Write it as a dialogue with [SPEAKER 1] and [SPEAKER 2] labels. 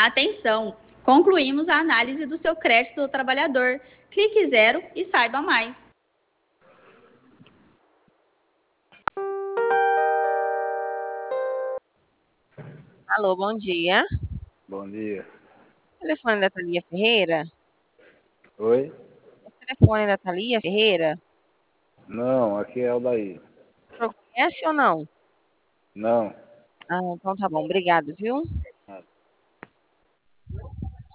[SPEAKER 1] Atenção! Concluímos a análise do seu crédito do trabalhador. Clique zero e saiba mais.
[SPEAKER 2] Alô, bom dia.
[SPEAKER 3] Bom dia.
[SPEAKER 2] Telefone da Thalia Ferreira?
[SPEAKER 3] Oi?
[SPEAKER 2] Telefone da Thalia Ferreira?
[SPEAKER 3] Não, aqui é o daí.
[SPEAKER 2] O senhor conhece ou não?
[SPEAKER 3] Não.
[SPEAKER 2] Ah, então tá bom, obrigado, viu?